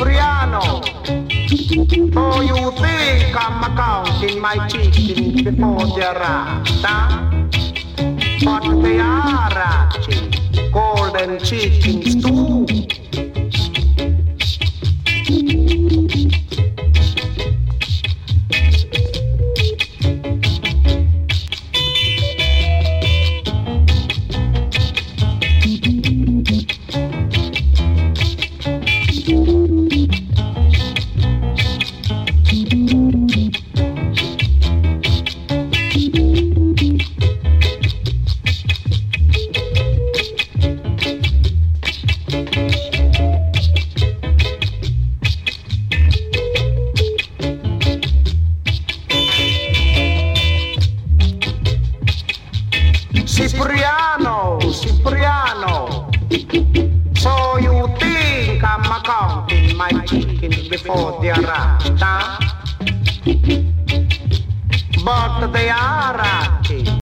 Cipriano, oh you think I'm counting my chickens before they're hatched, huh? But they are hatching golden chickens too. Cipriano, Cipriano, so you think I'm counting my chickens before they're hatched, huh? But they are hatching